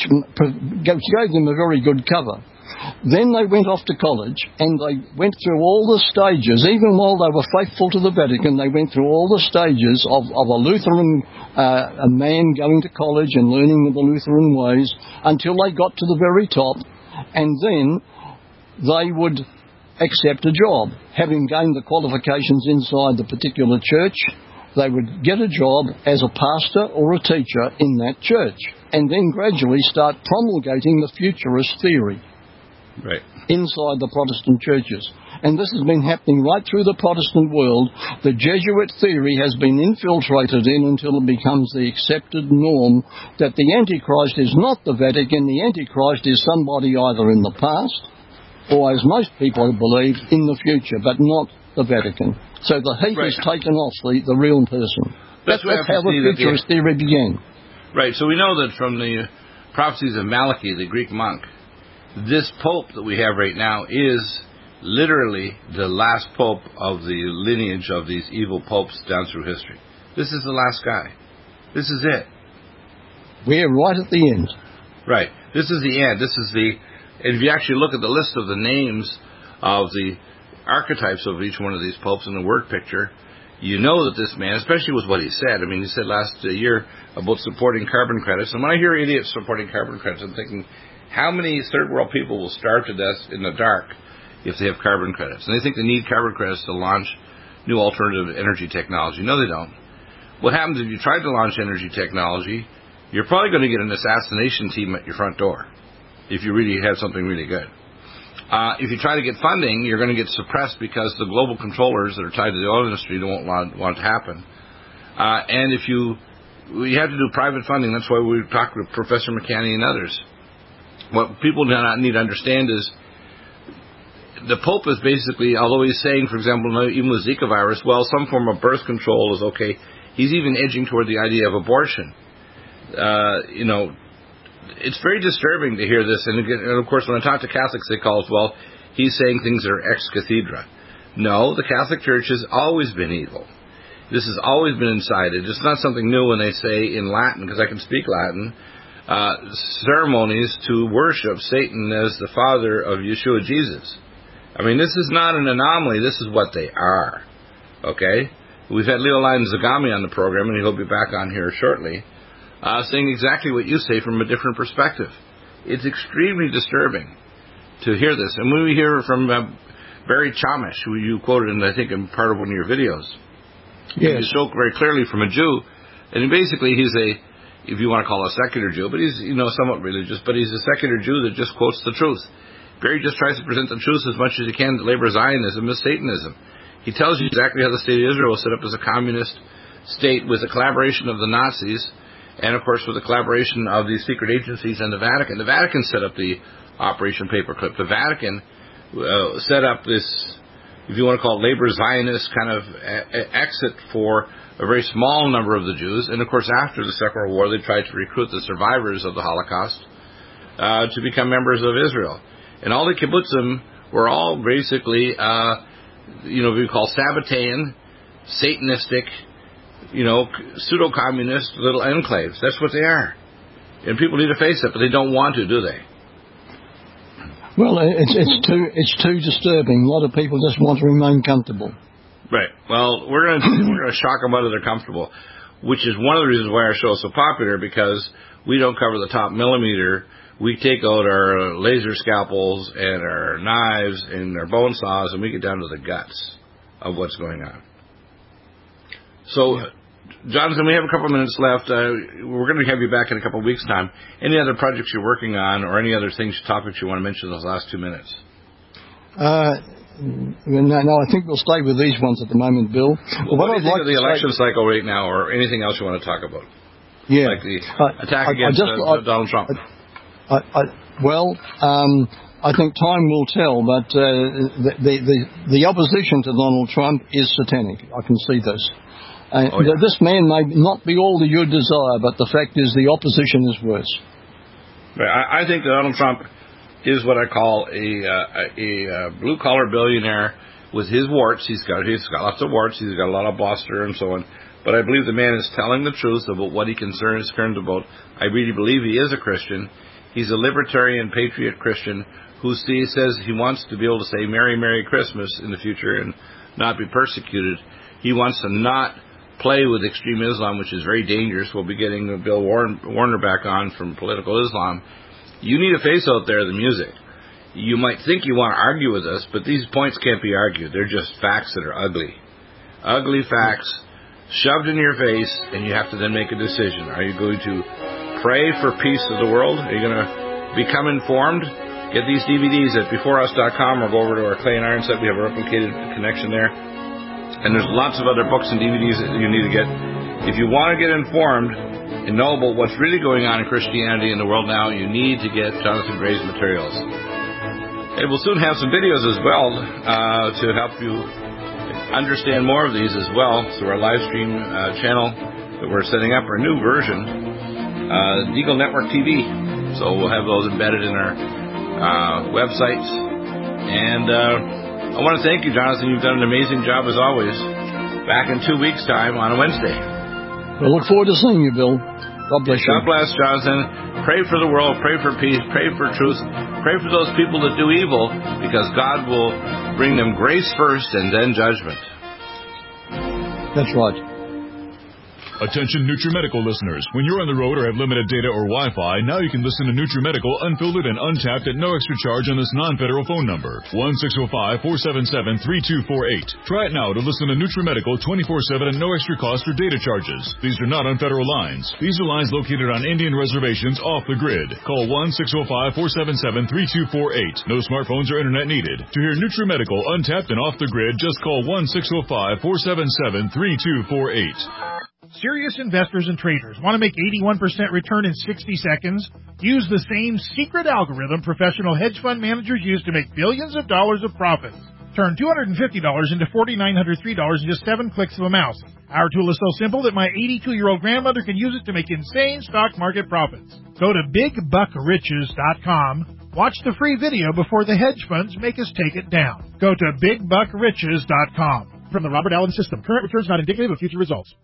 gave them a very good cover. Then they went off to college, and they went through all the stages. Even while they were faithful to the Vatican, they went through all the stages of, of a Lutheran uh, a man going to college and learning the Lutheran ways until they got to the very top, and then they would accept a job. Having gained the qualifications inside the particular church, they would get a job as a pastor or a teacher in that church, and then gradually start promulgating the futurist theory. Right. Inside the Protestant churches. And this has been happening right through the Protestant world. The Jesuit theory has been infiltrated in until it becomes the accepted norm that the Antichrist is not the Vatican. The Antichrist is somebody either in the past or, as most people believe, in the future, but not the Vatican. So the heat right. is taken off the, the real person. That's, that's, that's how the futurist the, theory began. Right. So we know that from the prophecies of Malachi, the Greek monk, this pope that we have right now is literally the last pope of the lineage of these evil popes down through history. This is the last guy. This is it. We're right at the end. Right. This is the end. This is the... And if you actually look at the list of the names of the archetypes of each one of these popes in the word picture, you know that this man, especially with what he said, I mean, he said last year about supporting carbon credits. And when I hear idiots supporting carbon credits, I'm thinking, how many third world people will starve to death in the dark if they have carbon credits? And they think they need carbon credits to launch new alternative energy technology. No, they don't. What happens if you try to launch energy technology, you're probably going to get an assassination team at your front door if you really have something really good. Uh, if you try to get funding, you're going to get suppressed because the global controllers that are tied to the oil industry don't want, want it to happen. Uh, and if you, you have to do private funding. That's why we talked with Professor McCanny and others. What people do not need to understand is the Pope is basically, although he's saying, for example, even with Zika virus, well, some form of birth control is okay, he's even edging toward the idea of abortion. Uh, you know, it's very disturbing to hear this. And, again, and, of course, when I talk to Catholics, they call it, well, he's saying things that are ex cathedra. No, the Catholic Church has always been evil. This has always been incited. It's not something new when they say in Latin, because I can speak Latin, Uh, ceremonies to worship Satan as the father of Yeshua Jesus. I mean, this is not an anomaly. This is what they are. Okay? We've had Leo Lyon Zagami on the program, and he'll be back on here shortly, uh, saying exactly what you say from a different perspective. It's extremely disturbing to hear this. And when we hear from uh, Barry Chamish, who you quoted in, I think, in part of one of your videos, yes. He spoke very clearly from a Jew, and basically he's a if you want to call a secular Jew, but he's, you know, somewhat religious, but he's a secular Jew that just quotes the truth. Barry just tries to present the truth as much as he can that labor Zionism is Satanism. He tells you exactly how the state of Israel was set up as a communist state with the collaboration of the Nazis and, of course, with the collaboration of these secret agencies and the Vatican. The Vatican set up the Operation Paperclip. The Vatican uh, set up this, if you want to call it labor Zionist kind of a- a- exit for a very small number of the Jews. And, of course, after the Second World War, they tried to recruit the survivors of the Holocaust uh, to become members of Israel. And all the kibbutzim were all basically, uh, you know, what we call Sabbatean, Satanistic, you know, pseudo-communist little enclaves. That's what they are. And people need to face it, but they don't want to, do they? Well, it's, it's too it's too disturbing. A lot of people just want to remain comfortable. Right. Well, we're going to we're going to shock them whether they're comfortable, which is one of the reasons why our show is so popular, because we don't cover the top millimeter. we take out our laser scalpels and our knives and our bone saws, and we get down to the guts of what's going on. So, yeah. Jonathan, we have a couple of minutes left. Uh, we're going to have you back in a couple of weeks' time. Any other projects you're working on, or any other things, topics you want to mention in those last two minutes? Uh, no, no, I think we'll stay with these ones at the moment, Bill. Well, what, what do you think like of the election say, cycle right now, or anything else you want to talk about? Yeah. Like the uh, attack I, against I just, uh, I, Donald Trump. I, I, well, um, I think time will tell, but uh, the, the, the, the opposition to Donald Trump is satanic. I can see this. Uh, oh, yeah. This man may not be all that you desire, but the fact is the opposition is worse. Right. I, I think that Donald Trump is what I call a, uh, a, a blue-collar billionaire with his warts. He's got he's got lots of warts. He's got a lot of bluster and so on. But I believe the man is telling the truth about what he concern, is concerned about. I really believe he is a Christian. He's a libertarian, patriot Christian who sees, says he wants to be able to say Merry, Merry Christmas in the future and not be persecuted. He wants to not play with extreme Islam, which is very dangerous. We'll be getting Bill Warner back on from Political Islam. You need a face out there, the music. You might think you want to argue with us, but these points can't be argued. They're just facts that are ugly. Ugly facts shoved in your face, and you have to then make a decision. Are you going to pray for peace of the world? Are you going to become informed? Get these D V Ds at before us dot com or go over to our Clay and Iron set. We have a replicated connection there. And there's lots of other books and D V Ds that you need to get. If you want to get informed and know about what's really going on in Christianity in the world now, you need to get Jonathan Gray's materials. And we'll soon have some videos as well uh, to help you understand more of these as well through our live stream uh, channel that we're setting up, our new version, uh, Deagle Network T V. So we'll have those embedded in our uh, websites. And uh, I want to thank you, Jonathan. You've done an amazing job as always. Back in two weeks' time on a Wednesday. I look forward to seeing you, Bill. God bless you. God bless, Jonathan. Pray for the world. Pray for peace. Pray for truth. Pray for those people that do evil, because God will bring them grace first and then judgment. That's right. Attention NutriMedical listeners. When you're on the road or have limited data or Wi-Fi, now you can listen to NutriMedical unfiltered and untapped at no extra charge on this non-federal phone number, one six zero five, four seven seven, three two four eight. Try it now to listen to NutriMedical twenty-four seven at no extra cost or data charges. These are not on federal lines. These are lines located on Indian reservations off the grid. Call one six zero five, four seven seven, three two four eight. No smartphones or internet needed. To hear NutriMedical untapped and off the grid, just call one six zero five, four seven seven, three two four eight. Serious investors and traders want to make eighty-one percent return in sixty seconds? Use the same secret algorithm professional hedge fund managers use to make billions of dollars of profits. Turn two hundred fifty dollars into four thousand nine hundred three dollars in just seven clicks of a mouse. Our tool is so simple that my eighty-two-year-old grandmother can use it to make insane stock market profits. Go to big buck riches dot com. Watch the free video before the hedge funds make us take it down. Go to big buck riches dot com. From the Robert Allen System, current returns not indicative of future results.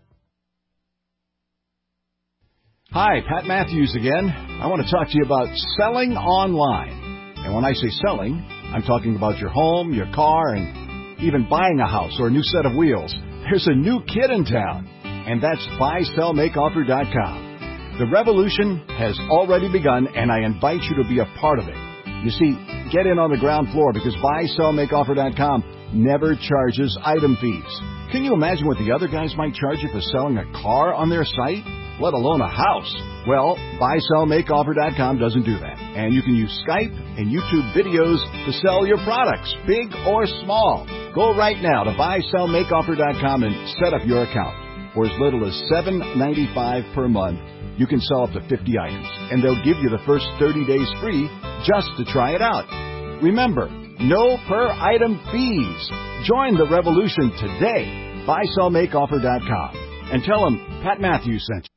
Hi, Pat Matthews again. I want to talk to you about selling online. And when I say selling, I'm talking about your home, your car, and even buying a house or a new set of wheels. There's a new kid in town, and that's buy sell make offer dot com. The revolution has already begun, and I invite you to be a part of it. You see, get in on the ground floor because buy sell make offer dot com never charges item fees. Can you imagine what the other guys might charge you for selling a car on their site? Let alone a house. Well, buy sell make offer dot com doesn't do that. And you can use Skype and YouTube videos to sell your products, big or small. Go right now to buy sell make offer dot com and set up your account. For as little as seven dollars and ninety-five cents per month, you can sell up to fifty items. And they'll give you the first thirty days free just to try it out. Remember, no per item fees. Join the revolution today. buy sell make offer dot com. And tell them Pat Matthews sent you.